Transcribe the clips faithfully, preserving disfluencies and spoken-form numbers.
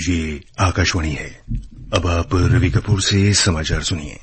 ये आकाशवाणी है। अब आप रवि कपूर से समाचार सुनिए।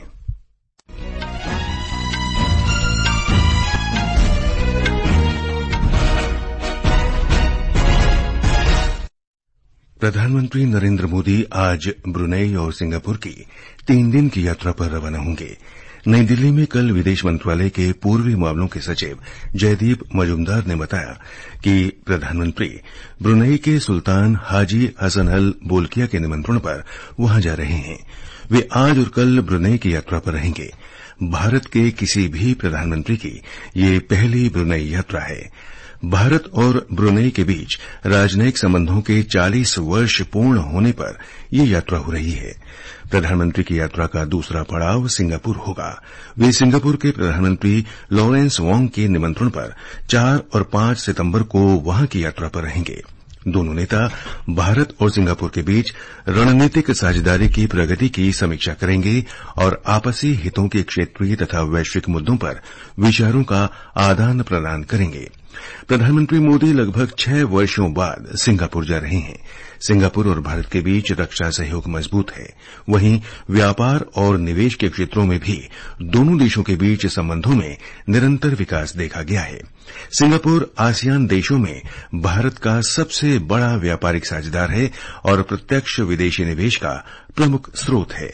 प्रधानमंत्री नरेंद्र मोदी आज ब्रुनेई और सिंगापुर की तीन दिन की यात्रा पर रवाना होंगे। नई दिल्ली में कल विदेश मंत्रालय के पूर्वी मामलों के सचिव जयदीप मजूमदार ने बताया कि प्रधानमंत्री ब्रुनेई के सुल्तान हाजी हसन अल बोल्किया के निमंत्रण पर वहां जा रहे हैं। वे आज और कल ब्रुनेई की यात्रा पर रहेंगे। भारत के किसी भी प्रधानमंत्री की ये पहली ब्रुनेई यात्रा है। भारत और ब्रुनेई के बीच राजनयिक संबंधों के चालीस वर्ष पूर्ण होने पर यह यात्रा हो रही है। प्रधानमंत्री की यात्रा का दूसरा पड़ाव सिंगापुर होगा। वे सिंगापुर के प्रधानमंत्री लॉरेंस वोंग के निमंत्रण पर चार और पांच सितंबर को वहां की यात्रा पर रहेंगे। दोनों नेता भारत और सिंगापुर के बीच रणनीतिक साझेदारी की प्रगति की समीक्षा करेंगे और आपसी हितों के क्षेत्रीय तथा वैश्विक मुद्दों पर विचारों का आदान प्रदान करेंगे। प्रधानमंत्री मोदी लगभग छह वर्षों बाद सिंगापुर जा रहे हैं। सिंगापुर और भारत के बीच रक्षा सहयोग मजबूत है। वहीं व्यापार और निवेश के क्षेत्रों में भी दोनों देशों के बीच संबंधों में निरंतर विकास देखा गया है। सिंगापुर आसियान देशों में भारत का सबसे बड़ा व्यापारिक साझेदार है और प्रत्यक्ष विदेशी निवेश का प्रमुख स्रोत है।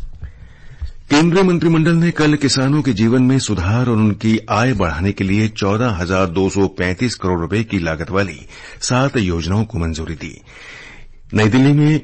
केंद्रीय मंत्रिमंडल ने कल किसानों के जीवन में सुधार और उनकी आय बढ़ाने के लिए चौदह हजार दो सौ पैंतीस करोड़ रुपए की लागत वाली सात योजनाओं को मंजूरी दी। नई दिल्ली में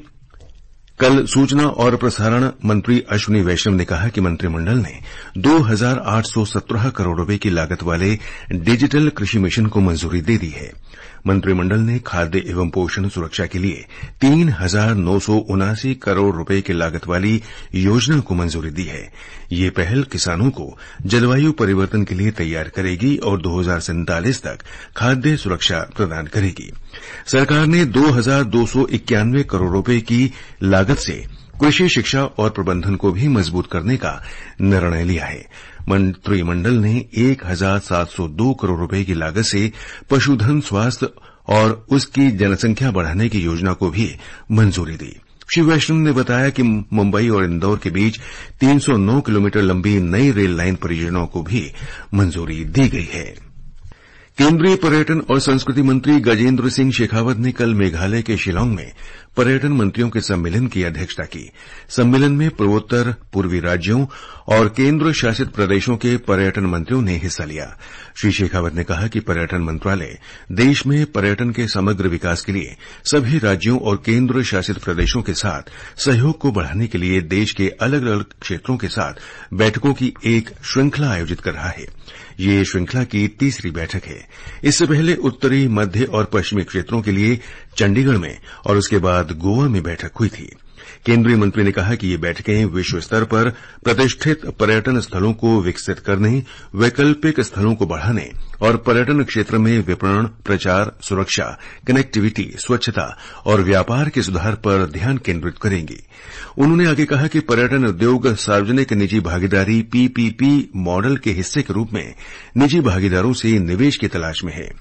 कल सूचना और प्रसारण मंत्री अश्विनी वैष्णव ने कहा कि मंत्रिमंडल ने दो हजार आठ सौ सत्रह करोड़ रुपए की लागत वाले डिजिटल कृषि मिशन को मंजूरी दे दी है। मंत्रिमंडल ने खाद्य एवं पोषण सुरक्षा के लिए तीन हजार नौ सौ उनासी करोड़ रुपए की लागत वाली योजना को मंजूरी दी है। ये पहल किसानों को जलवायु परिवर्तन के लिए तैयार करेगी और दो हजार सैंतालीस तक खाद्य सुरक्षा प्रदान करेगी। सरकार ने दो हजार दो सौ इक्यानवे करोड़ रुपए की लागत से कृषि शिक्षा और प्रबंधन को भी मजबूत करने का निर्णय लिया है। मंत्रिमंडल ने एक हजार सात सौ दो करोड़ रुपए की लागत से पशुधन स्वास्थ्य और उसकी जनसंख्या बढ़ाने की योजना को भी मंजूरी दी। श्री वैष्णव ने बताया कि मुंबई और इंदौर के बीच तीन सौ नौ किलोमीटर लंबी नई रेल लाइन परियोजनाओं को भी मंजूरी दी गई है। केंद्रीय पर्यटन और संस्कृति मंत्री गजेंद्र सिंह शेखावत ने कल मेघालय के शिलांग में पर्यटन मंत्रियों के सम्मेलन की अध्यक्षता की। सम्मेलन में पूर्वोत्तर पूर्वी राज्यों और केंद्र शासित प्रदेशों के पर्यटन मंत्रियों ने हिस्सा लिया। श्री शेखावत ने कहा कि पर्यटन मंत्रालय देश में पर्यटन के समग्र विकास के लिए सभी राज्यों और केंद्र शासित प्रदेशों के साथ सहयोग को बढ़ाने के लिए देश के अलग अलग क्षेत्रों के साथ बैठकों की एक श्रृंखला आयोजित कर रहा है। ये श्रृंखला की तीसरी बैठक है। इससे पहले उत्तरी, मध्य और पश्चिमी क्षेत्रों के लिए चंडीगढ़ में और उसके बाद गोवा में बैठक हुई थी। केंद्रीय मंत्री ने कहा कि ये बैठकें विश्व स्तर पर प्रतिष्ठित पर्यटन स्थलों को विकसित करने, वैकल्पिक स्थलों को बढ़ाने और पर्यटन क्षेत्र में विपणन, प्रचार, सुरक्षा, कनेक्टिविटी, स्वच्छता और व्यापार के सुधार पर ध्यान केंद्रित करेंगी। उन्होंने आगे कहा कि पर्यटन उद्योग सार्वजनिक निजी भागीदारी पीपीपी मॉडल के हिस्से के रूप में निजी भागीदारों से निवेश की तलाश में है।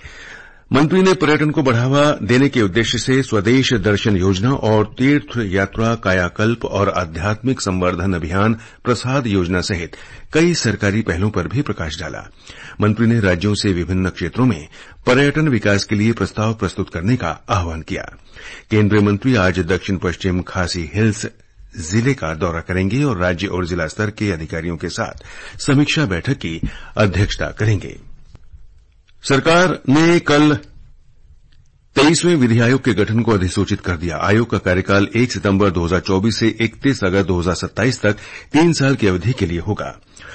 मंत्री ने पर्यटन को बढ़ावा देने के उद्देश्य से स्वदेश दर्शन योजना और तीर्थ यात्रा कायाकल्प और आध्यात्मिक संवर्धन अभियान प्रसाद योजना सहित कई सरकारी पहलों पर भी प्रकाश डाला। मंत्री ने राज्यों से विभिन्न क्षेत्रों में पर्यटन विकास के लिए प्रस्ताव प्रस्तुत करने का आह्वान किया। केंद्रीय मंत्री आज दक्षिण पश्चिम खासी हिल्स जिले का दौरा करेंगे और राज्य और जिला स्तर के अधिकारियों के साथ समीक्षा बैठक की अध्यक्षता करेंगे। सरकार ने कल तेईसवें विधि आयोग के गठन को अधिसूचित कर दिया। आयोग का कार्यकाल एक सितंबर दो हजार चौबीस से इकतीस अगस्त दो हजार सत्ताईस तक तीन साल की अवधि के लिए होगा।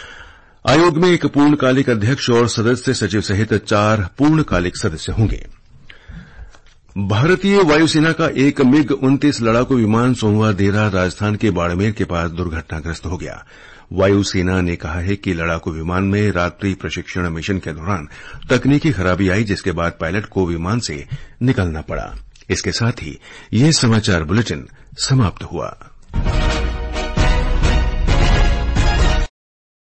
आयोग में एक पूर्णकालिक अध्यक्ष और सदस्य सचिव सहित चार पूर्णकालिक सदस्य होंगे। भारतीय वायुसेना का एक मिग उनतीस लड़ाकू विमान सोमवार देर रात राजस्थान के बाड़मेर के पास दुर्घटनाग्रस्त हो गया। वायुसेना ने कहा है कि लड़ाकू विमान में रात्रि प्रशिक्षण मिशन के दौरान तकनीकी खराबी आई, जिसके बाद पायलट को विमान से निकलना पड़ा। इसके साथ ही यह समाचार बुलेटिन समाप्त हुआ।